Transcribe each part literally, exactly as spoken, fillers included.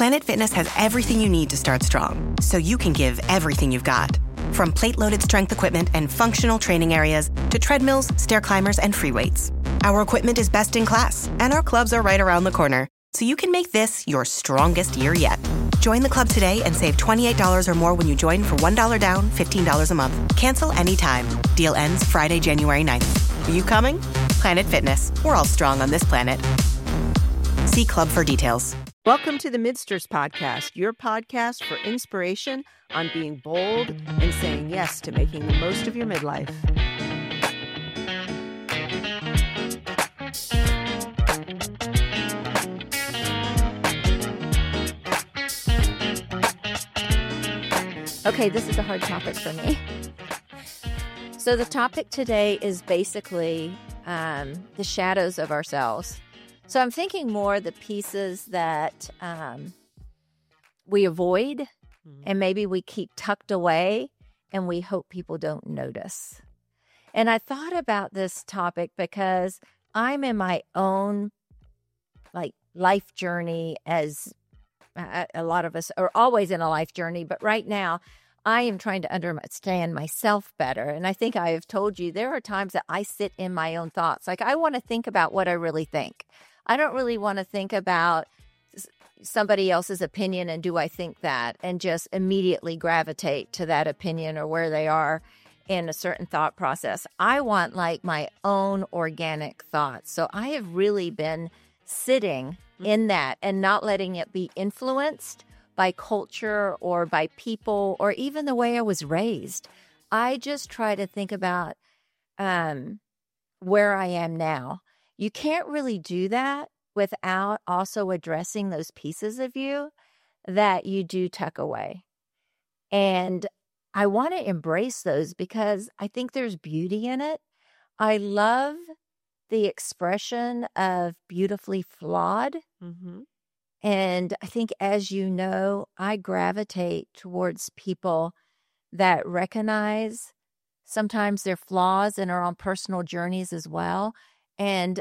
Planet Fitness has everything you need to start strong, so you can give everything you've got. From plate-loaded strength equipment and functional training areas to treadmills, stair climbers, and free weights. Our equipment is best in class, and our clubs are right around the corner, so you can make this your strongest year yet. Join the club today and save twenty-eight dollars or more when you join for one dollar down, fifteen dollars a month. Cancel anytime. Deal ends Friday, January ninth. Are you coming? Planet Fitness. We're all strong on this planet. See club for details. Welcome to the Midsters Podcast, your podcast for inspiration on being bold and saying yes to making the most of your midlife. Okay, this is a hard topic for me. So the topic today is basically um, the shadows of ourselves. So I'm thinking more the pieces that um, we avoid mm-hmm. and maybe we keep tucked away and we hope people don't notice. And I thought about this topic because I'm in my own like life journey, as a, a lot of us are always in a life journey. But right now I am trying to understand myself better. And I think I have told you there are times that I sit in my own thoughts. Like I want to think about what I really think. I don't really want to think about somebody else's opinion and do I think that and just immediately gravitate to that opinion or where they are in a certain thought process. I want like my own organic thoughts. So I have really been sitting in that and not letting it be influenced by culture or by people or even the way I was raised. I just try to think about um, where I am now. You can't really do that without also addressing those pieces of you that you do tuck away. And I want to embrace those because I think there's beauty in it. I love the expression of beautifully flawed. Mm-hmm. And I think, as you know, I gravitate towards people that recognize sometimes their flaws and are on personal journeys as well. And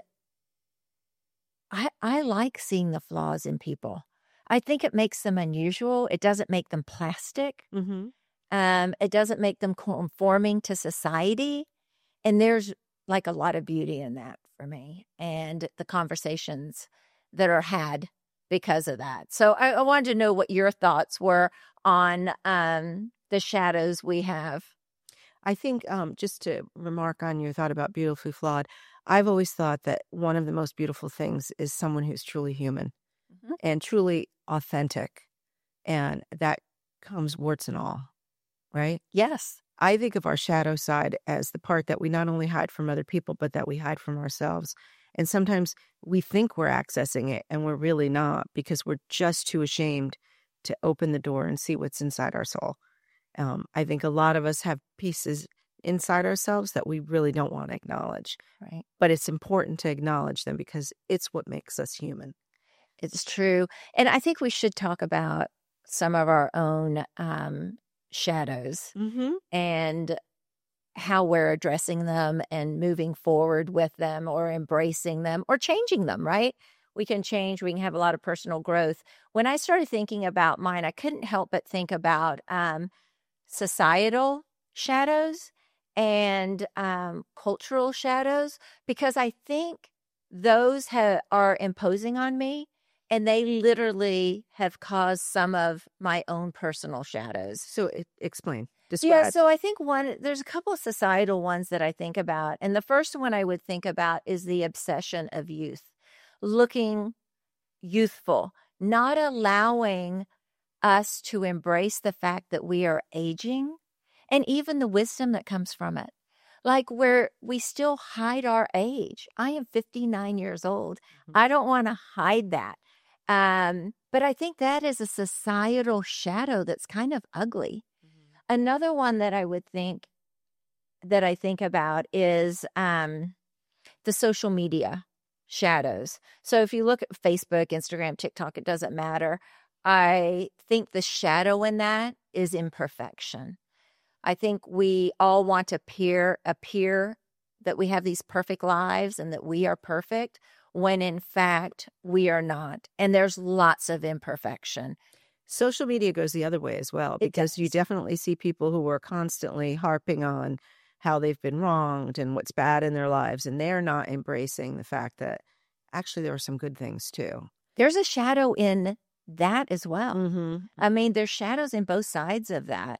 I, I like seeing the flaws in people. I think it makes them unusual. It doesn't make them plastic. Mm-hmm. Um, it doesn't make them conforming to society. And there's like a lot of beauty in that for me and the conversations that are had because of that. So I, I wanted to know what your thoughts were on um, the shadows we have. I think um, just to remark on your thought about beautifully flawed, I've always thought that one of the most beautiful things is someone who's truly human mm-hmm. and truly authentic. And that comes warts and all, right? Yes. I think of our shadow side as the part that we not only hide from other people, but that we hide from ourselves. And sometimes we think we're accessing it and we're really not because we're just too ashamed to open the door and see what's inside our soul. Um, I think a lot of us have pieces inside ourselves that we really don't want to acknowledge. Right. But it's important to acknowledge them because it's what makes us human. It's true. And I think we should talk about some of our own um, shadows mm-hmm. and how we're addressing them and moving forward with them or embracing them or changing them, right? We can change. We can have a lot of personal growth. When I started thinking about mine, I couldn't help but think about um, societal shadows and um, cultural shadows, because I think those ha- are imposing on me and they literally have caused some of my own personal shadows. So it, explain. Describe. Yeah, so I think one, there's a couple of societal ones that I think about. And the first one I would think about is the obsession of youth, looking youthful, not allowing us to embrace the fact that we are aging and even the wisdom that comes from it. Like where we still hide our age. I am fifty-nine years old. Mm-hmm. I don't want to hide that. Um, but I think that is a societal shadow that's kind of ugly. Mm-hmm. Another one that I would think that I think about is um, the social media shadows. So if you look at Facebook, Instagram, TikTok, it doesn't matter. I think the shadow in that is imperfection. I think we all want to appear, appear that we have these perfect lives and that we are perfect, when in fact we are not. And there's lots of imperfection. Social media goes the other way as well, because you definitely see people who are constantly harping on how they've been wronged and what's bad in their lives, and they're not embracing the fact that actually there are some good things too. There's a shadow in that as well. Mm-hmm. I mean, there's shadows in both sides of that.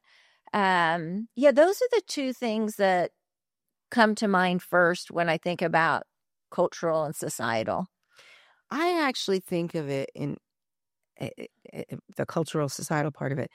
Um, yeah, those are the two things that come to mind first when I think about cultural and societal. I actually think of it in uh, the cultural societal part of it.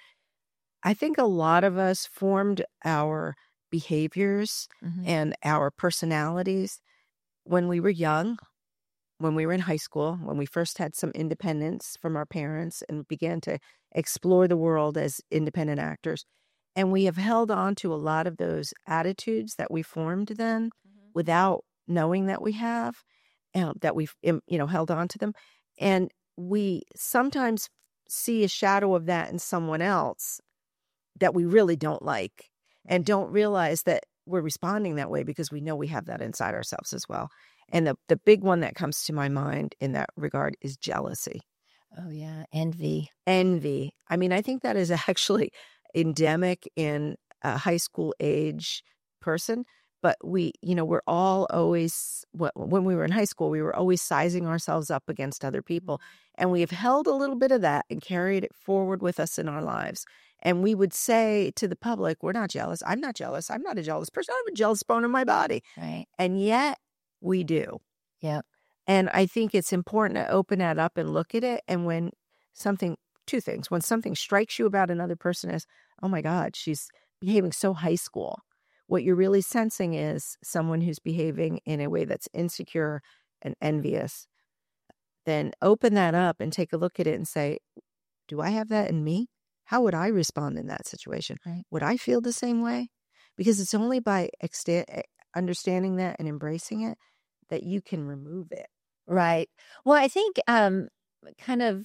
I think a lot of us formed our behaviors Mm-hmm. and our personalities when we were young, when we were in high school, when we first had some independence from our parents and began to explore the world as independent actors. And we have held on to a lot of those attitudes that we formed then Mm-hmm. without knowing that we have, uh, that we've, you know, held on to them. And we sometimes see a shadow of that in someone else that we really don't like, and don't realize that we're responding that way because we know we have that inside ourselves as well. And the, the big one that comes to my mind in that regard is jealousy. Oh, yeah. Envy. Envy. I mean, I think that is actually endemic in a high school age person. But we, you know, we're all always, when we were in high school, we were always sizing ourselves up against other people. And we have held a little bit of that and carried it forward with us in our lives. And we would say to the public, we're not jealous. I'm not jealous. I'm not a jealous person. I don't have a jealous bone in my body. Right. And yet we do. Yep. And I think it's important to open that up and look at it. And when something, two things, when something strikes you about another person as, oh my God, she's behaving so high school. What you're really sensing is someone who's behaving in a way that's insecure and envious. Then open that up and take a look at it and say, do I have that in me? How would I respond in that situation? Right. Would I feel the same way? Because it's only by exta- understanding that and embracing it that you can remove it. Right. Well, I think um, kind of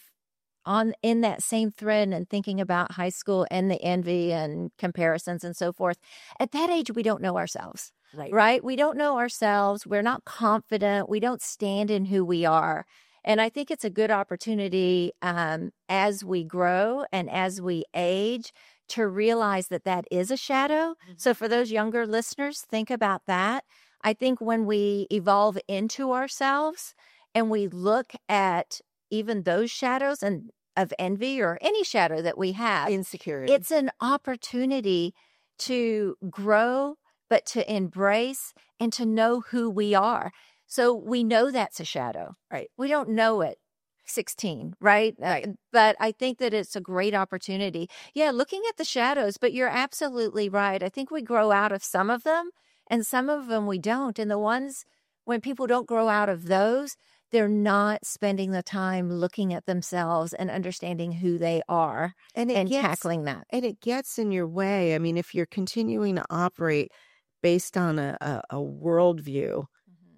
on in that same thread and thinking about high school and the envy and comparisons and so forth, at that age, we don't know ourselves, Right. right? We don't know ourselves. We're not confident. We don't stand in who we are. And I think it's a good opportunity um, as we grow and as we age to realize that that is a shadow. Mm-hmm. So for those younger listeners, think about that. I think when we evolve into ourselves and we look at even those shadows and of envy or any shadow that we have, insecurity, it's an opportunity to grow, but to embrace and to know who we are. So we know that's a shadow. Right. We don't know it sixteen, right? Right. Uh, but I think that it's a great opportunity. Yeah, looking at the shadows, but you're absolutely right. I think we grow out of some of them and some of them we don't. And the ones when people don't grow out of those, they're not spending the time looking at themselves and understanding who they are and, it and gets, tackling that. And it gets in your way. I mean, if you're continuing to operate based on a, a, a worldview,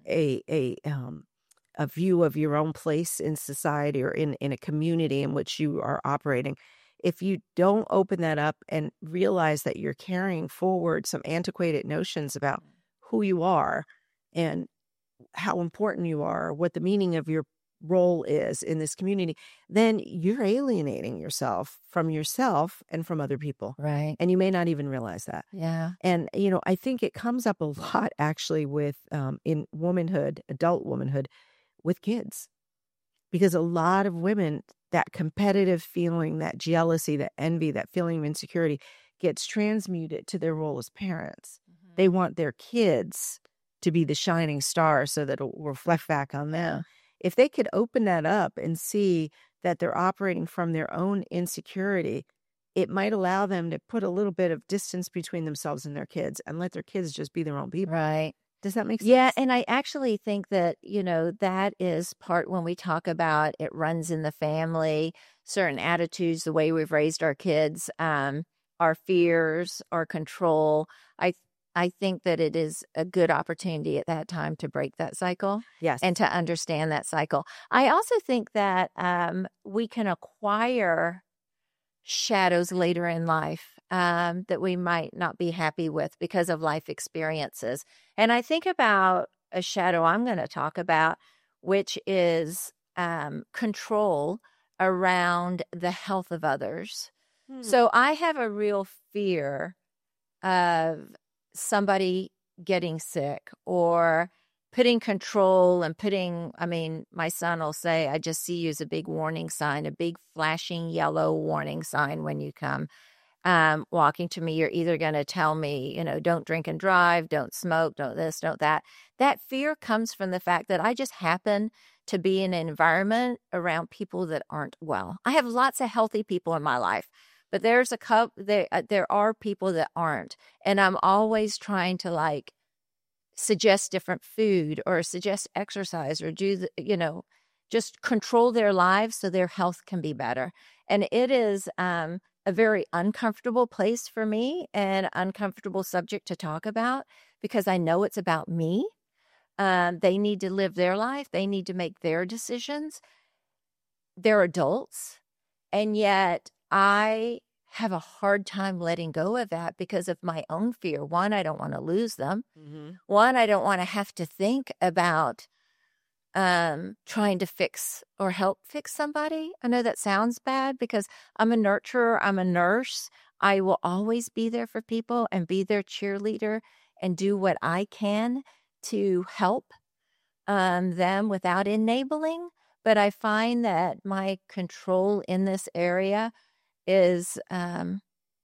a a um a view of your own place in society or in, in a community in which you are operating, if you don't open that up and realize that you're carrying forward some antiquated notions about who you are and how important you are, what the meaning of your role is in this community, then you're alienating yourself from yourself and from other people. Right. And you may not even realize that. Yeah. And, you know, I think it comes up a lot actually with um, in womanhood, adult womanhood, with kids. Because a lot of women, that competitive feeling, that jealousy, that envy, that feeling of insecurity gets transmuted to their role as parents. Mm-hmm. They want their kids to be the shining star so that it'll reflect back on them. If they could open that up and see that they're operating from their own insecurity, it might allow them to put a little bit of distance between themselves and their kids and let their kids just be their own people. Right. Does that make sense? Yeah. And I actually think that, you know, that is part when we talk about it runs in the family, certain attitudes, the way we've raised our kids, um, our fears, our control. I I think that it is a good opportunity at that time to break that cycle. Yes. And to understand that cycle. I also think that um, we can acquire shadows later in life um, that we might not be happy with because of life experiences. And I think about a shadow I'm going to talk about which is um, control around the health of others. Hmm. So I have a real fear of somebody getting sick or putting control and putting, I mean, my son will say, I just see you as a big warning sign, a big flashing yellow warning sign when you come um, walking to me. You're either going to tell me, you know, don't drink and drive, don't smoke, don't this, don't that. That fear comes from the fact that I just happen to be in an environment around people that aren't well. I have lots of healthy people in my life, but there's a couple, there, uh, there are people that aren't. And I'm always trying to like suggest different food or suggest exercise or do, the, you know, just control their lives so their health can be better. And it is um, a very uncomfortable place for me and uncomfortable subject to talk about because I know it's about me. Um, they need to live their life. They need to make their decisions. They're adults. And yet I have a hard time letting go of that because of my own fear. One, I don't want to lose them. Mm-hmm. One, I don't want to have to think about um, trying to fix or help fix somebody. I know that sounds bad because I'm a nurturer. I'm a nurse. I will always be there for people and be their cheerleader and do what I can to help um, them without enabling. But I find that my control in this area is um,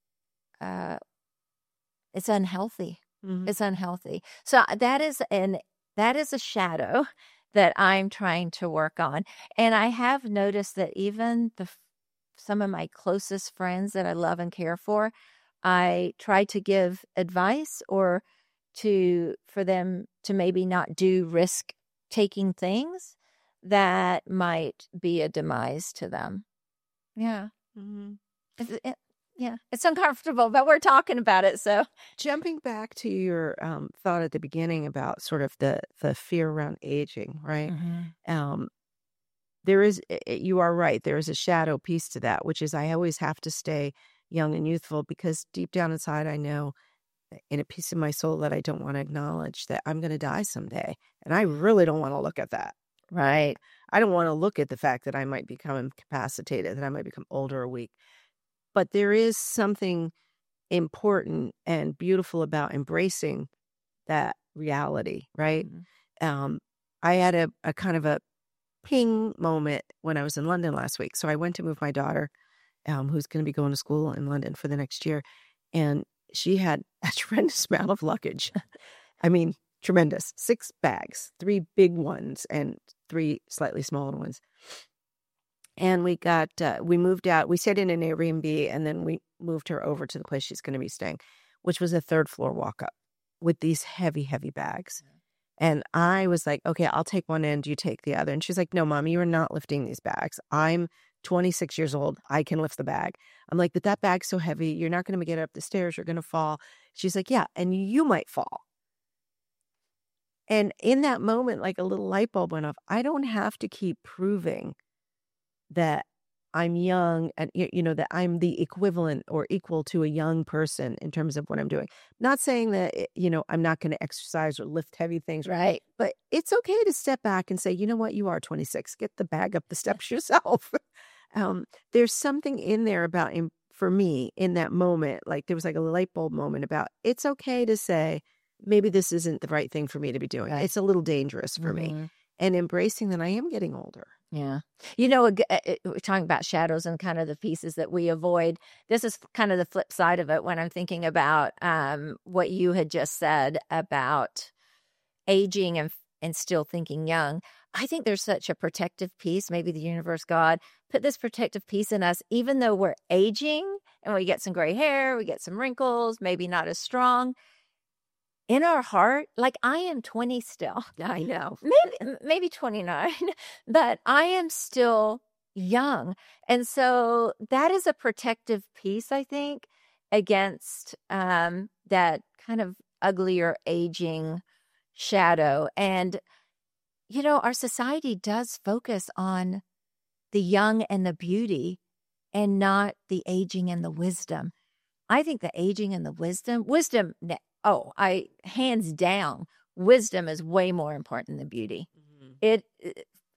uh, it's unhealthy. Mm-hmm. It's unhealthy. So that is an that is a shadow that I'm trying to work on. And I have noticed that even the some of my closest friends that I love and care for, I try to give advice or to for them to maybe not do risk taking things that might be a demise to them. Yeah. Mm-hmm. It, it, yeah, it's uncomfortable, but we're talking about it. So jumping back to your um, thought at the beginning about sort of the, the fear around aging, right? Mm-hmm. Um, there is, you are right. There is a shadow piece to that, which is I always have to stay young and youthful because deep down inside, I know in a piece of my soul that I don't want to acknowledge that I'm going to die someday. And I really don't want to look at that. Right. I don't want to look at the fact that I might become incapacitated, that I might become older or weak. But there is something important and beautiful about embracing that reality, right? Mm-hmm. Um, I had a, a kind of a ping moment when I was in London last week. So I went to move my daughter, um, who's going to be going to school in London for the next year. And she had a tremendous amount of luggage. I mean, tremendous. Six bags, three big ones and three slightly smaller ones. And we got, uh, we moved out, we stayed in an Airbnb and then we moved her over to the place she's going to be staying, which was a third floor walk up with these heavy, heavy bags. Mm-hmm. And I was like, okay, I'll take one end, you take the other. And she's like, no, Mom, you are not lifting these bags. I'm twenty-six years old. I can lift the bag. I'm like, but that bag's so heavy. You're not going to get up the stairs. You're going to fall. She's like, yeah, and you might fall. And in that moment, like a little light bulb went off. I don't have to keep proving that I'm young and, you know, that I'm the equivalent or equal to a young person in terms of what I'm doing. Not saying that, you know, I'm not going to exercise or lift heavy things. Right. But it's okay to step back and say, you know what, you are twenty-six. Get the bag up the steps yourself. um, there's something in there about, for me, in that moment, like there was like a light bulb moment about it's okay to say, maybe this isn't the right thing for me to be doing. Right. It's a little dangerous for mm-hmm. me. And embracing that I am getting older. Yeah. You know, we're talking about shadows and kind of the pieces that we avoid. This is kind of the flip side of it when I'm thinking about um, what you had just said about aging and, and still thinking young. I think there's such a protective piece. Maybe the universe, God, put this protective piece in us, even though we're aging and we get some gray hair, we get some wrinkles, maybe not as strong. In our heart, like I am twenty still. I know. Maybe maybe twenty-nine, but I am still young. And so that is a protective piece, I think, against um, that kind of uglier aging shadow. And, you know, our society does focus on the young and the beauty and not the aging and the wisdom. I think the aging and the wisdom, wisdom... Oh, I hands down, wisdom is way more important than beauty. Mm-hmm. It, it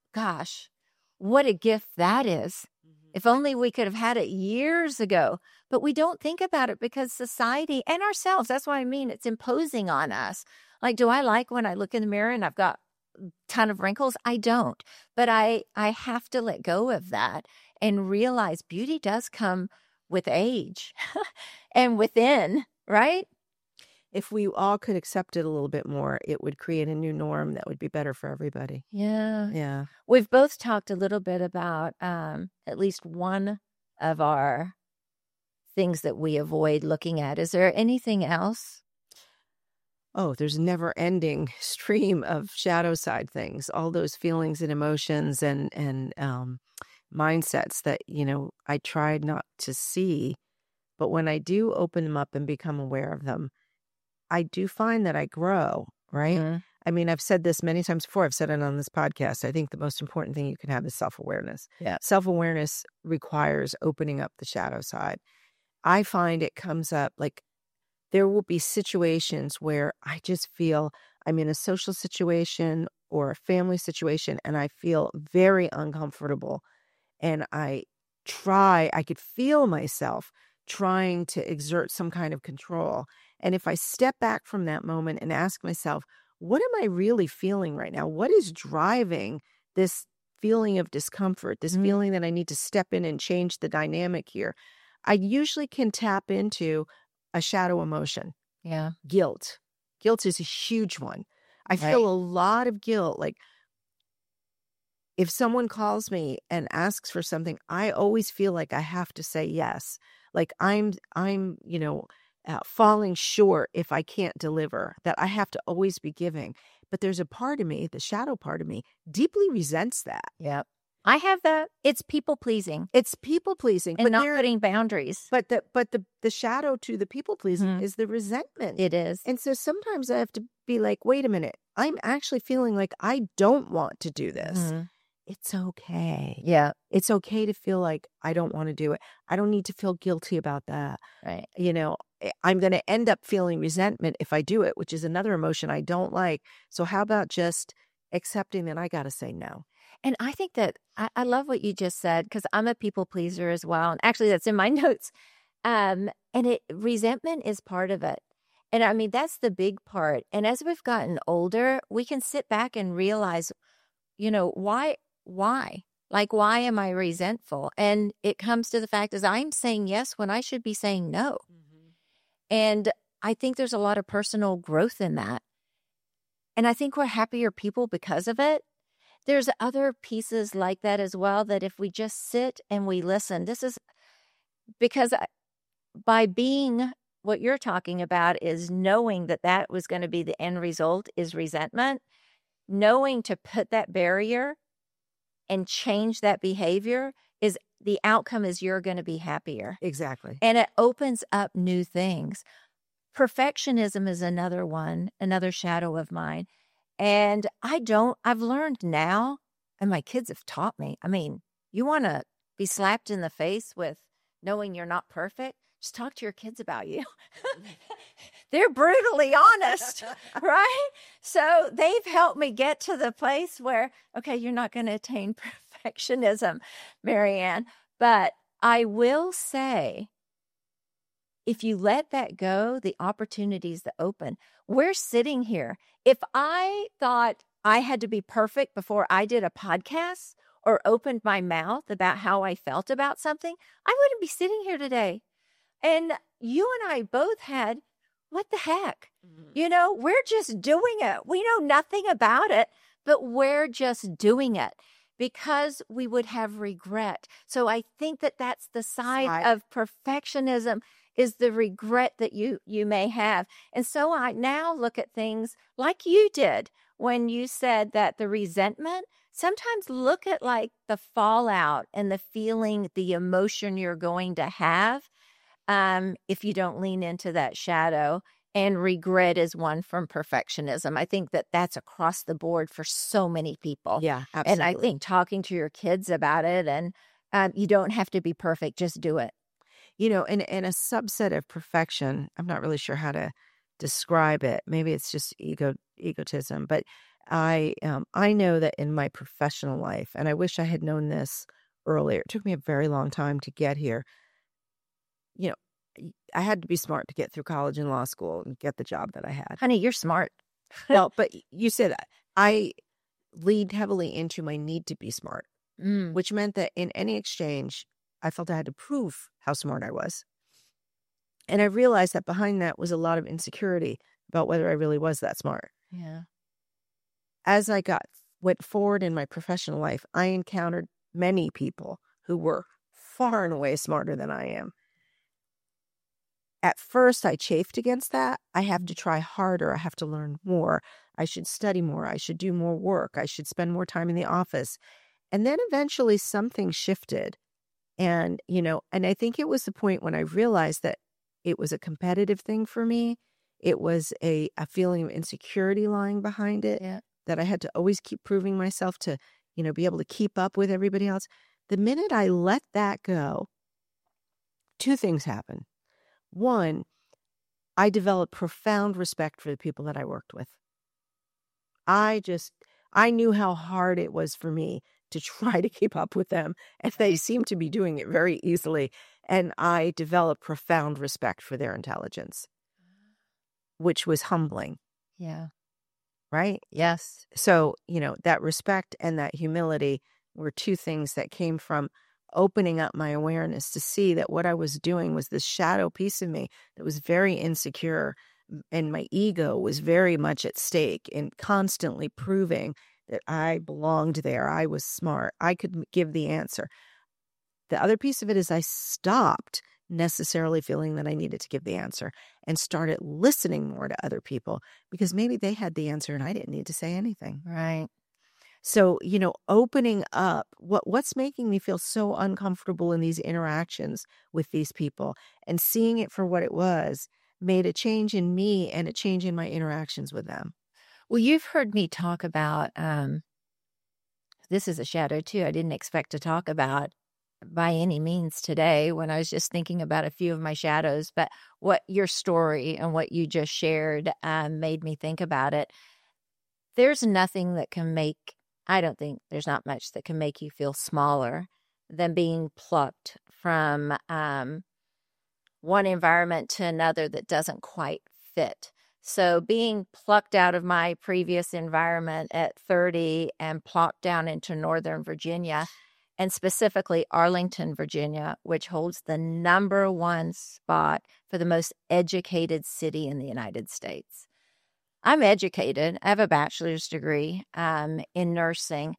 gosh, what a gift that is. If only we could have had it years ago. But we don't think about it because society and ourselves, that's what I mean, it's imposing on us. Like, do I like when I look in the mirror and I've got a ton of wrinkles? I don't. But I, I have to let go of that and realize beauty does come with age and within, right? If we all could accept it a little bit more, it would create a new norm that would be better for everybody. Yeah. Yeah. We've both talked a little bit about um, at least one of our things that we avoid looking at. Is there anything else? Oh, there's never ending stream of shadow side things, all those feelings and emotions and, and um, mindsets that, you know, I tried not to see. But when I do open them up and become aware of them, I do find that I grow, right? Mm-hmm. I mean, I've said this many times before. I've said it on this podcast. I think the most important thing you can have is self-awareness. Yeah. Self-awareness requires opening up the shadow side. I find it comes up like there will be situations where I just feel I'm in a social situation or a family situation and I feel very uncomfortable. And I try, I could feel myself trying to exert some kind of control. And if I step back from that moment and ask myself, what am I really feeling right now? What is driving this feeling of discomfort, this mm-hmm. feeling that I need to step in and change the dynamic here? I usually can tap into a shadow emotion. Yeah. Guilt. Guilt is a huge one. I right. feel a lot of guilt. Like if someone calls me and asks for something, I always feel like I have to say yes. Like I'm, I'm, you know, uh, falling short if I can't deliver, that I have to always be giving. But there's a part of me, the shadow part of me, deeply resents that. Yeah. I have that. It's people pleasing. It's people pleasing. And but not putting boundaries. But the but the, the shadow to the people pleasing mm-hmm. is the resentment. It is. And so sometimes I have to be like, wait a minute, I'm actually feeling like I don't want to do this. Mm-hmm. It's okay. Yeah. It's okay to feel like I don't want to do it. I don't need to feel guilty about that. Right. You know, I'm going to end up feeling resentment if I do it, which is another emotion I don't like. So how about just accepting that I got to say no? And I think that I, I love what you just said, because I'm a people pleaser as well. And actually, that's in my notes. Um, and it resentment is part of it. And I mean, that's the big part. And as we've gotten older, we can sit back and realize, you know, why, why? Like, why am I resentful? And it comes to the fact is I'm saying yes when I should be saying no. Mm-hmm. And I think there's a lot of personal growth in that. And I think we're happier people because of it. There's other pieces like that as well, that if we just sit and we listen, this is because by being what you're talking about is knowing that that was going to be the end result is resentment, knowing to put that barrier and change that behavior is the outcome is you're going to be happier. Exactly. And it opens up new things. Perfectionism is another one, another shadow of mine. And I don't, I've learned now, and my kids have taught me, I mean, you want to be slapped in the face with knowing you're not perfect? Just talk to your kids about you. They're brutally honest, right? So they've helped me get to the place where, okay, you're not going to attain perfectionism, Marianne. But I will say, if you let that go, the opportunities that open, we're sitting here. If I thought I had to be perfect before I did a podcast or opened my mouth about how I felt about something, I wouldn't be sitting here today. And you and I both had, what the heck? Mm-hmm. You know, we're just doing it. We know nothing about it, but we're just doing it because we would have regret. So I think that that's the side Right. of perfectionism, is the regret that you you may have. And so I now look at things like you did when you said that the resentment, sometimes look at like the fallout and the feeling, the emotion you're going to have um, if you don't lean into that shadow. And regret is one from perfectionism. I think that that's across the board for so many people. Yeah, absolutely. And I think talking to your kids about it, and um, you don't have to be perfect, just do it. You know, and, and a subset of perfection, I'm not really sure how to describe it. Maybe it's just ego egotism, but I um, I know that in my professional life, and I wish I had known this earlier. It took me a very long time to get here. You know, y- I had to be smart to get through college and law school and get the job that I had. Honey, you're smart. Well, but y- you said that. I leaned heavily into my need to be smart, Mm, which meant that in any exchange, I felt I had to prove how smart I was. And I realized that behind that was a lot of insecurity about whether I really was that smart. yeah. As I got went forward in my professional life, I encountered many people who were far and away smarter than I am. At first, I chafed against that. I have to try harder. I have to learn more. I should study more. I should do more work. I should spend more time in the office. And then eventually something shifted. And, you know, and I think it was the point when I realized that it was a competitive thing for me. It was a, a feeling of insecurity lying behind it, Yeah. that I had to always keep proving myself to, you know, be able to keep up with everybody else. The minute I let that go, two things happened. One, I developed profound respect for the people that I worked with. I just, I knew how hard it was for me to try to keep up with them, and they seemed to be doing it very easily. And I developed profound respect for their intelligence, which was humbling, Yeah. right? Yes. So, you know, that respect and that humility were two things that came from opening up my awareness to see that what I was doing was this shadow piece of me that was very insecure, and my ego was very much at stake in constantly proving that I belonged there. I was smart. I could m- give the answer. The other piece of it is I stopped necessarily feeling that I needed to give the answer and started listening more to other people, because maybe they had the answer and I didn't need to say anything. Right. So, you know, opening up, what what's making me feel so uncomfortable in these interactions with these people, and seeing it for what it was, made a change in me and a change in my interactions with them. Well, you've heard me talk about um, this is a shadow too. I didn't expect to talk about by any means today when I was just thinking about a few of my shadows, but what your story and what you just shared um, made me think about it. There's nothing that can make, I don't think there's not much that can make you feel smaller than being plucked from um, one environment to another that doesn't quite fit. So being plucked out of my previous environment at thirty and plopped down into Northern Virginia, and specifically Arlington, Virginia, which holds the number one spot for the most educated city in the United States. I'm educated. I have a bachelor's degree um, in nursing.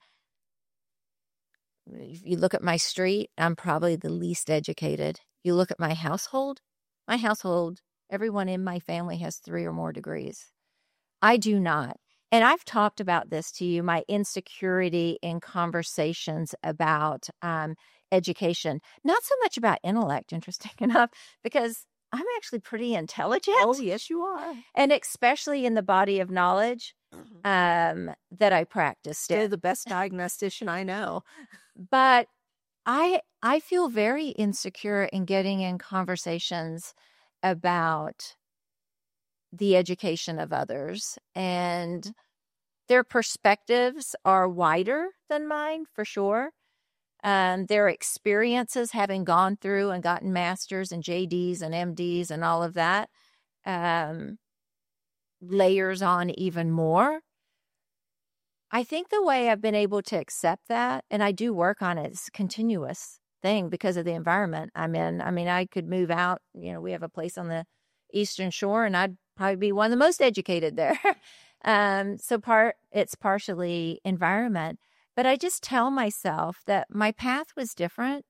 If you look at my street, I'm probably the least educated. You look at my household, my household, everyone in my family has three or more degrees. I do not. And I've talked about this to you, my insecurity in conversations about um, education, not so much about intellect, interesting enough, because I'm actually pretty intelligent. Oh, yes, you are. And especially in the body of knowledge um, that I practiced Still in. the best diagnostician I know. But I I feel very insecure in getting in conversations about the education of others, and their perspectives are wider than mine for sure. Um, their experiences, having gone through and gotten masters and J Ds and M Ds and all of that, um, layers on even more. I think the way I've been able to accept that, and I do work on it, it's a continuous thing because of the environment I'm in. I mean, I could move out. You know, we have a place on the Eastern Shore, and I'd probably be one of the most educated there. um, so part it's partially environment, but I just tell myself that my path was different.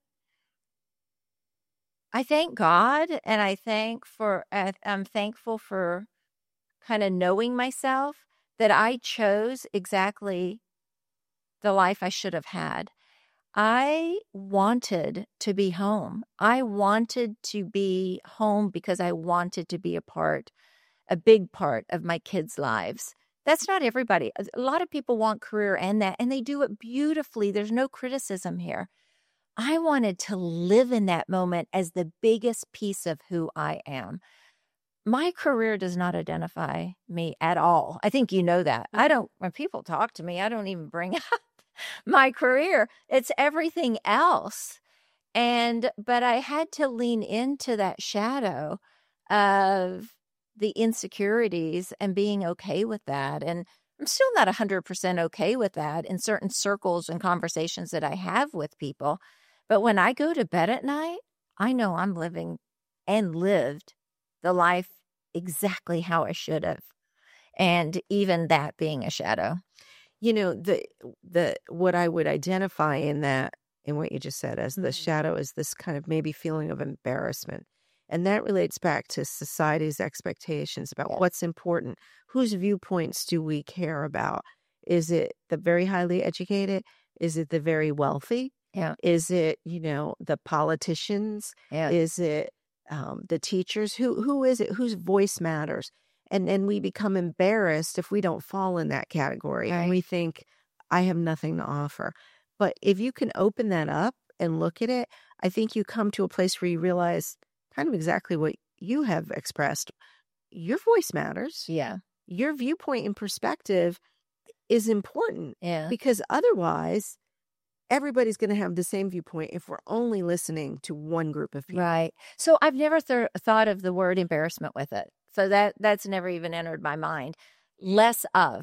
I thank God, and I thank for uh, I'm thankful for kind of knowing myself that I chose exactly the life I should have had. I wanted to be home. I wanted to be home because I wanted to be a part, a big part of my kids' lives. That's not everybody. A lot of people want career and that, and they do it beautifully. There's no criticism here. I wanted to live in that moment as the biggest piece of who I am. my career does not identify me at all. I think you know that. I don't, when people talk to me, I don't even bring up my career. It's everything else. And, but I had to lean into that shadow of the insecurities and being okay with that. And I'm still not one hundred percent okay with that in certain circles and conversations that I have with people. But when I go to bed at night, I know I'm living and lived the life exactly how I should have. And even that being a shadow. You know, the the what I would identify in that, in what you just said, as the Mhm. shadow is this kind of maybe feeling of embarrassment. And that relates back to society's expectations about Yes. what's important. Whose viewpoints do we care about? Is it the very highly educated? Is it the very wealthy? Yeah. Is it, you know, the politicians? Yeah. Is it um, the teachers? Who who is it? Whose voice matters? And then we become embarrassed if we don't fall in that category. And Right. we think, I have nothing to offer. But if you can open that up and look at it, I think you come to a place where you realize kind of exactly what you have expressed. Your voice matters. Yeah. Your viewpoint and perspective is important, Yeah. because otherwise everybody's going to have the same viewpoint if we're only listening to one group of people. Right. So I've never th- thought of the word embarrassment with it. So that that's never even entered my mind. Less of.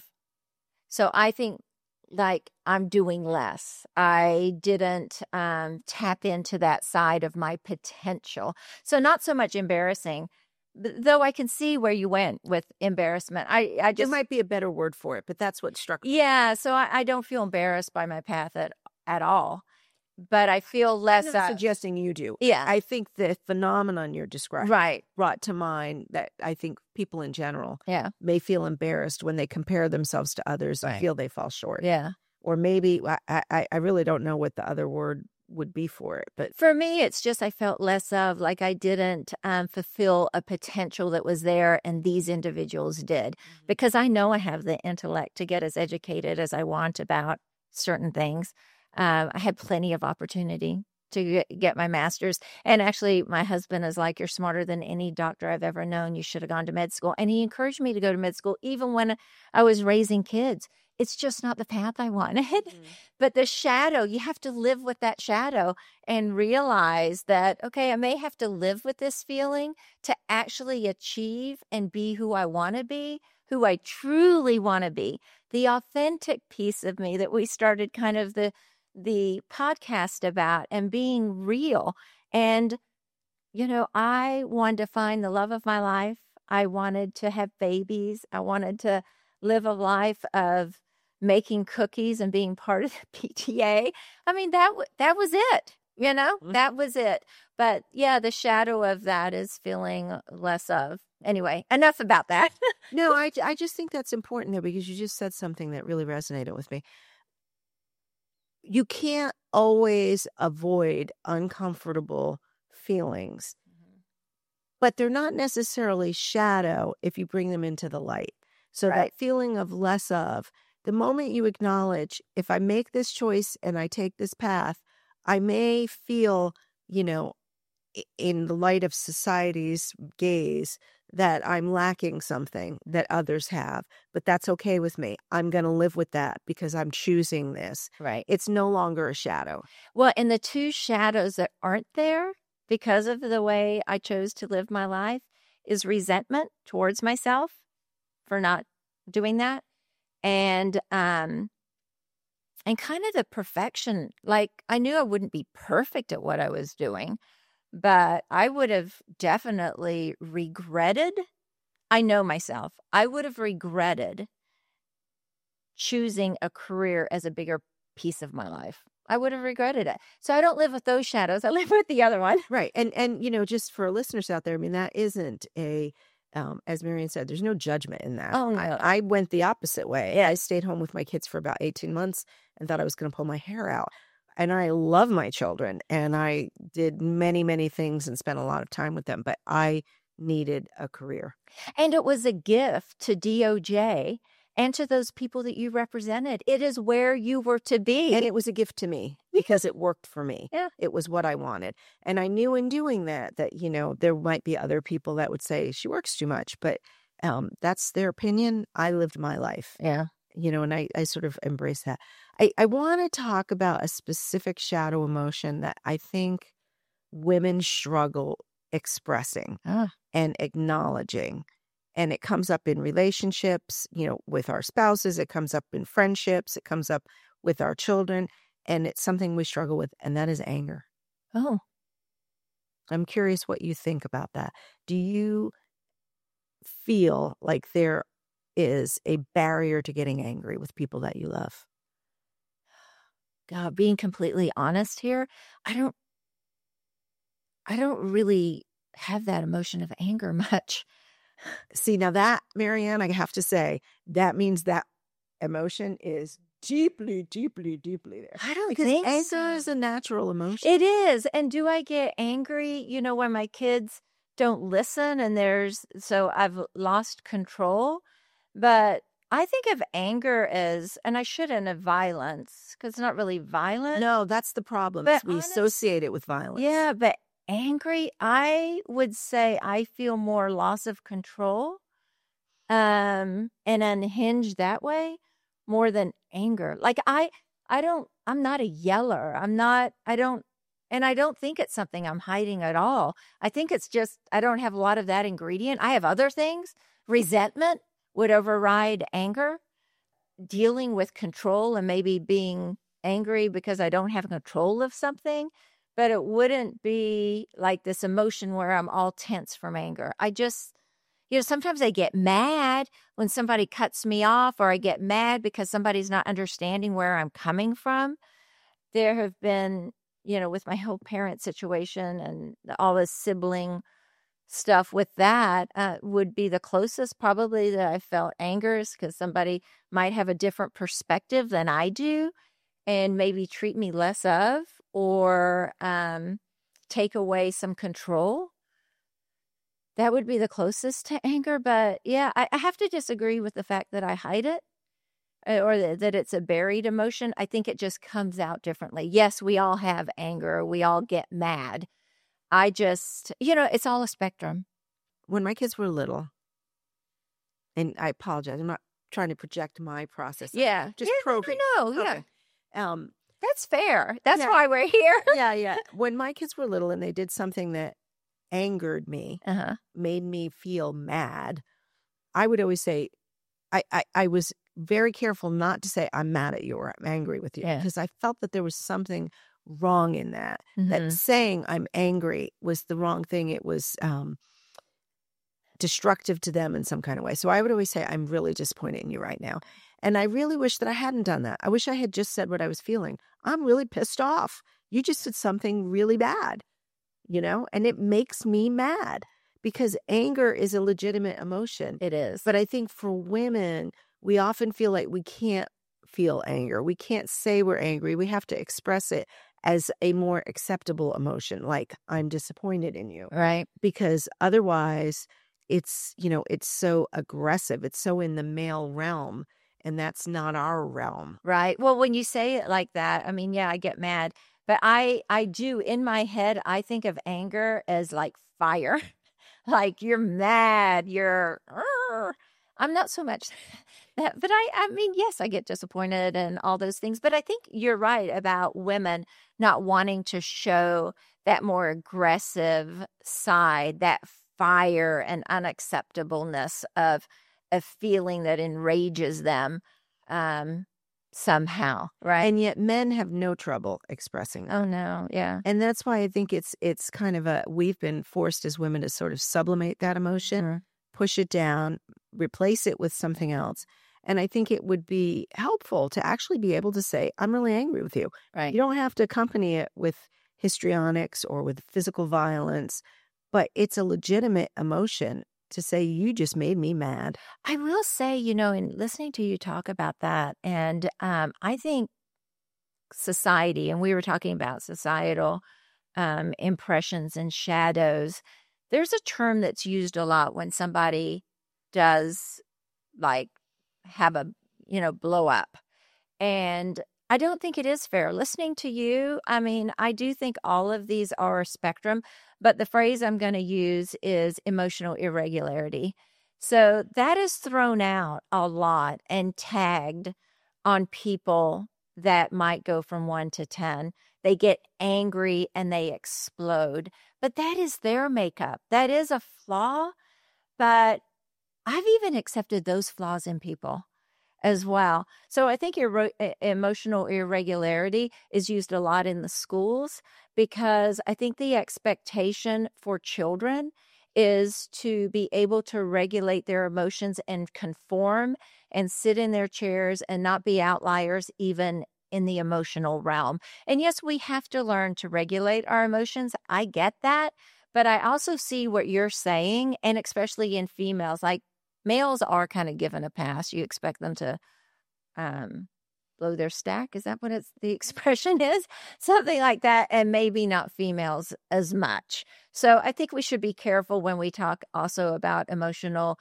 So I think like I'm doing less. I didn't um, tap into that side of my potential. So not so much embarrassing, th- though I can see where you went with embarrassment. I, I There just, might be a better word for it, but that's what struck me. yeah. So I, I don't feel embarrassed by my path at, at all, but I feel I'm less. not Uh, suggesting you do. yeah. I think the phenomenon you're describing Right. brought to mind that I think people in general Yeah. may feel embarrassed when they compare themselves to others and Right. feel they fall short. Yeah. Or maybe, I, I, I really don't know what the other word would be for it, but For me, it's just I felt less of, like I didn't um, fulfill a potential that was there and these individuals did. Because I know I have the intellect to get as educated as I want about certain things. Um, I had plenty of opportunity to get, get my master's. And actually, my husband is like, you're smarter than any doctor I've ever known. You should have gone to med school. And he encouraged me to go to med school even when I was raising kids. It's just not the path I wanted. Mhm. But the shadow, you have to live with that shadow and realize that, okay, I may have to live with this feeling to actually achieve and be who I want to be, who I truly want to be. The authentic piece of me that we started kind of the the podcast about, and being real. And, you know, I wanted to find the love of my life. I wanted to have babies. I wanted to live a life of making cookies and being part of the P T A. I mean, that w- that was it, you know, Mhm. that was it. But yeah, the shadow of that is feeling less of. Anyway, enough about that. no, I, I just think that's important there, because you just said something that really resonated with me. You can't always avoid uncomfortable feelings, but they're not necessarily shadow if you bring them into the light. So Right. that feeling of less of, the moment you acknowledge, if I make this choice and I take this path, I may feel, you know, i- in the light of society's gaze, that I'm lacking something that others have, but that's okay with me. I'm going to live with that because I'm choosing this. Right. It's no longer a shadow. Well, and the two shadows that aren't there because of the way I chose to live my life is resentment towards myself for not doing that. And um and kind of the perfection. Like I knew I wouldn't be perfect at what I was doing, but I would have definitely regretted. I know myself. I would have regretted choosing a career as a bigger piece of my life. I would have regretted it. So I don't live with those shadows. I live with the other one. Right. And, and you know, just for listeners out there, I mean, that isn't a, um, as Marian said, there's no judgment in that. Oh, no. I, I went the opposite way. I stayed home with my kids for about eighteen months and thought I was going to pull my hair out. And I love my children, and I did many, many things and spent a lot of time with them, but I needed a career. And it was a gift to D O J and to those people that you represented. It is where you were to be. And it was a gift to me because it worked for me. Yeah. It was what I wanted. And I knew in doing that, that, you know, there might be other people that would say she works too much, but um, that's their opinion. I lived my life. Yeah. You know, and I, I sort of embrace that. I, I want to talk about a specific shadow emotion that I think women struggle expressing Ah. and acknowledging. And it comes up in relationships, you know, with our spouses. It comes up in friendships. It comes up with our children. And it's something we struggle with, and that is anger. Oh. I'm curious what you think about that. Do you feel like there is a barrier to getting angry with people that you love? God, being completely honest here, I don't I don't really have that emotion of anger much. See, now that, Marianne, I have to say, that means that emotion is deeply, deeply, deeply there. I don't Because think anger so. is a natural emotion. It is. And do I get angry, you know, when my kids don't listen and there's, so I've lost control? But I think of anger as, and I shouldn't, of violence, because it's not really violent. No, that's the problem. But We honest- associate it with violence. Yeah, but angry, I would say I feel more loss of control um, and unhinged that way more than anger. Like I, I don't, I'm not a yeller. I'm not, I don't, and I don't think it's something I'm hiding at all. I think it's just, I don't have a lot of that ingredient. I have other things. Resentment would override anger. Dealing with control and maybe being angry because I don't have control of something, but it wouldn't be like this emotion where I'm all tense from anger. I just, you know, sometimes I get mad when somebody cuts me off, or I get mad because somebody's not understanding where I'm coming from. There have been, you know, with my whole parent situation and all this sibling stuff with that uh, would be the closest probably that I felt anger, is because somebody might have a different perspective than I do and maybe treat me less of, or um, take away some control. That would be the closest to anger. But yeah, I, I have to disagree with the fact that I hide it, or that, that it's a buried emotion. I think it just comes out differently. Yes, we all have anger. We all get mad. I just, you know, it's all a spectrum. When my kids were little, and I apologize, I'm not trying to project my process. Yeah. Just yeah, probing. No, yeah. Okay. Um, That's fair. That's Yeah. why we're here. yeah, yeah. When my kids were little and they did something that angered me, Uh-huh. made me feel mad, I would always say, I, I, I was very careful not to say, I'm mad at you or I'm angry with you, Yeah. because I felt that there was something wrong in that. That Mhm. saying I'm angry was the wrong thing. It was um, destructive to them in some kind of way. So I would always say, I'm really disappointed in you right now. And I really wish that I hadn't done that. I wish I had just said what I was feeling. I'm really pissed off. You just did something really bad, you know, and it makes me mad, because anger is a legitimate emotion. It is. But I think for women, we often feel like we can't feel anger. We can't say we're angry. We have to express it as a more acceptable emotion, like I'm disappointed in you, Right. because otherwise it's, you know, it's so aggressive. It's so in the male realm, and that's not our realm. Right. Well, when you say it like that, I mean, yeah, I get mad, but I, I do in my head, I think of anger as like fire. Like you're mad, you're, "Arr." I'm not so much that, but I, I mean, yes, I get disappointed and all those things, but I think you're right about women not wanting to show that more aggressive side, that fire and unacceptableness of a feeling that enrages them um, somehow, right? And yet men have no trouble expressing that. Oh no, yeah. And that's why I think it's it's kind of a, we've been forced as women to sort of sublimate that emotion, Mhm. push it down, replace it with something else. And I think it would be helpful to actually be able to say, I'm really angry with you. Right. You don't have to accompany it with histrionics or with physical violence, but it's a legitimate emotion to say, you just made me mad. I will say, you know, in listening to you talk about that, and um, I think society, and we were talking about societal um, impressions and shadows, there's a term that's used a lot when somebody does like have a, you know, blow up. And I don't think it is fair. Listening to you, I mean, I do think all of these are a spectrum, but the phrase I'm going to use is emotional irregularity. So that is thrown out a lot and tagged on people that might go from one to ten. They get angry and they explode. But that is their makeup. That is a flaw. But I've even accepted those flaws in people as well. So I think your emotional irregularity is used a lot in the schools because I think the expectation for children is to be able to regulate their emotions and conform and sit in their chairs and not be outliers even in the emotional realm. And yes, we have to learn to regulate our emotions. I get that. But I also see what you're saying, and especially in females, like males are kind of given a pass. You expect them to um, blow their stack. Is that what it's, the expression is? Something like that. And maybe not females as much. So I think we should be careful when we talk also about emotional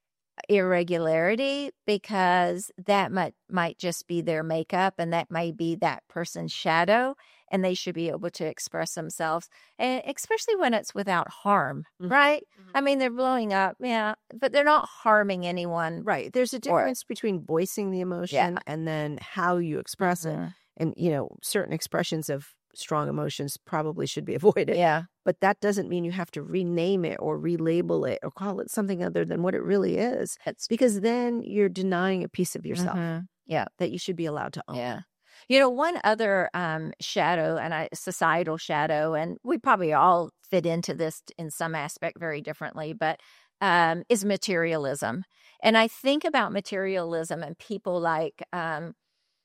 irregularity, because that might might just be their makeup, and that may be that person's shadow, and they should be able to express themselves, and especially when it's without harm, mm-hmm. right? Mm-hmm. I mean, they're blowing up, yeah, but they're not harming anyone. Right. There's a difference or, between voicing the emotion yeah. and then how you express mm-hmm. it. And, you know, certain expressions of strong emotions probably should be avoided. Yeah. But that doesn't mean you have to rename it or relabel it or call it something other than what it really is. It's because then you're denying a piece of yourself mm-hmm. yeah. that you should be allowed to own. Yeah. You know, one other um, shadow, and a societal shadow, and we probably all fit into this in some aspect very differently, but um, is materialism. And I think about materialism and people like um,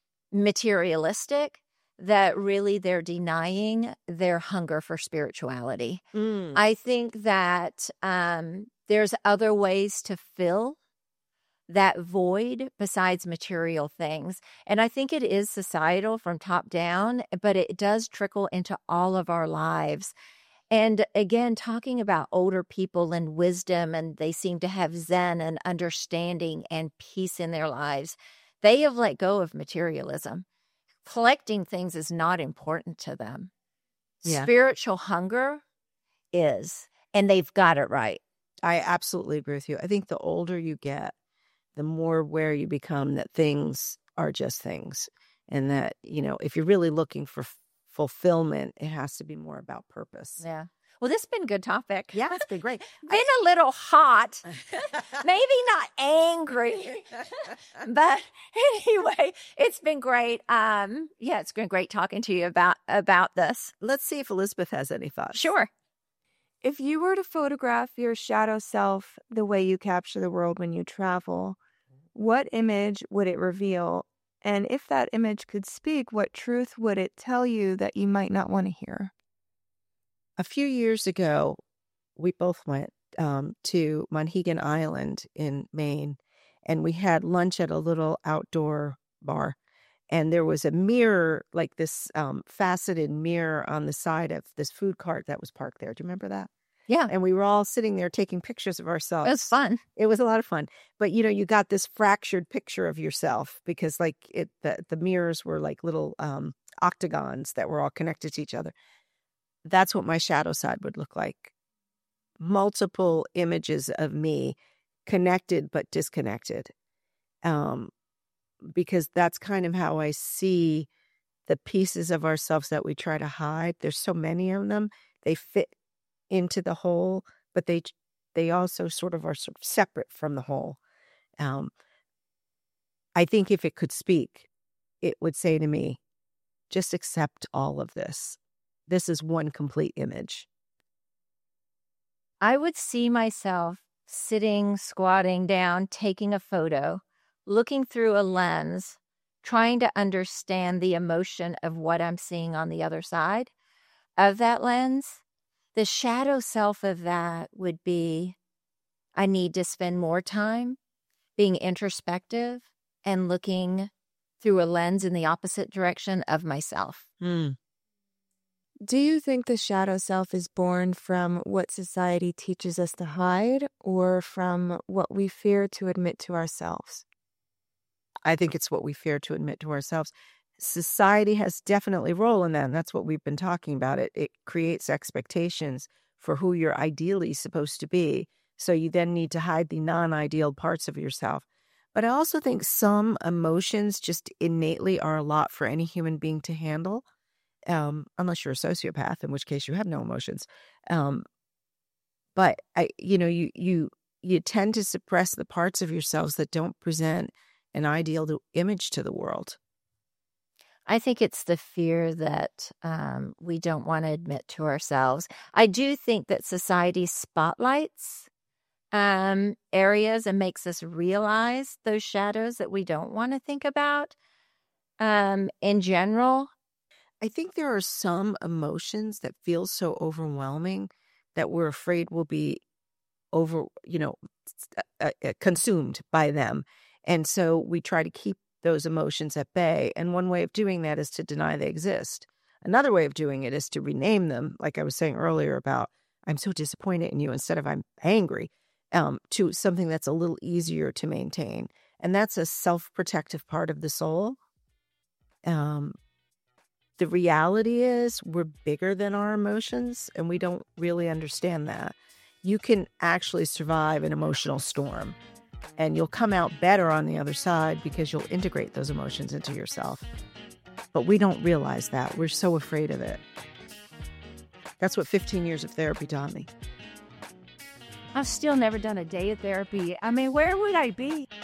materialistic, that really they're denying their hunger for spirituality. Mm. I think that um, there's other ways to fill that void besides material things. And I think it is societal from top down, but it does trickle into all of our lives. And again, talking about older people and wisdom, and they seem to have Zen and understanding and peace in their lives. They have let go of materialism. Collecting things is not important to them. Yeah. Spiritual hunger is, and they've got it right. I absolutely agree with you. I think the older you get, the more aware you become that things are just things. And that, you know, if you're really looking for f- fulfillment, it has to be more about purpose. Yeah. Well, this has been a good topic. Yeah, it's been great. Been a little hot, maybe not angry, but anyway, it's been great. Um, yeah, it's been great talking to you about about this. Let's see if Elizabeth has any thoughts. Sure. If you were to photograph your shadow self the way you capture the world when you travel, what image would it reveal? And if that image could speak, what truth would it tell you that you might not want to hear? A few years ago, we both went um, to Monhegan Island in Maine, and we had lunch at a little outdoor bar. And there was a mirror, like this um, faceted mirror on the side of this food cart that was parked there. Do you remember that? Yeah. And we were all sitting there taking pictures of ourselves. It was fun. It was a lot of fun. But, you know, you got this fractured picture of yourself because, like, it the, the mirrors were like little um, octagons that were all connected to each other. That's what my shadow side would look like. Multiple images of me connected but disconnected. Um, because that's kind of how I see the pieces of ourselves that we try to hide. There's so many of them. They fit into the whole, but they they also sort of are sort of separate from the whole. Um, I think if it could speak, it would say to me, just accept all of this. This is one complete image. I would see myself sitting, squatting down, taking a photo, looking through a lens, trying to understand the emotion of what I'm seeing on the other side of that lens. The shadow self of that would be, I need to spend more time being introspective and looking through a lens in the opposite direction of myself. Mm. Do you think the shadow self is born from what society teaches us to hide or from what we fear to admit to ourselves? I think it's what we fear to admit to ourselves. Society has definitely a role in that, and that's what we've been talking about. It it creates expectations for who you're ideally supposed to be. So you then need to hide the non-ideal parts of yourself. But I also think some emotions just innately are a lot for any human being to handle, um, unless you're a sociopath, in which case you have no emotions. Um, but I, you know, you you you tend to suppress the parts of yourselves that don't present an ideal to, image to the world. I think it's the fear that um, we don't want to admit to ourselves. I do think that society spotlights um, areas and makes us realize those shadows that we don't want to think about. Um, in general, I think there are some emotions that feel so overwhelming that we're afraid will be over, you know, uh, uh, consumed by them. And so we try to keep those emotions at bay. And one way of doing that is to deny they exist. Another way of doing it is to rename them, like I was saying earlier about, I'm so disappointed in you, instead of I'm angry, um, to something that's a little easier to maintain. And that's a self-protective part of the soul. Um, the reality is we're bigger than our emotions, and we don't really understand that. You can actually survive an emotional storm, and you'll come out better on the other side because you'll integrate those emotions into yourself. But we don't realize that. We're so afraid of it. That's what fifteen years of therapy taught me. I've still never done a day of therapy. I mean, where would I be?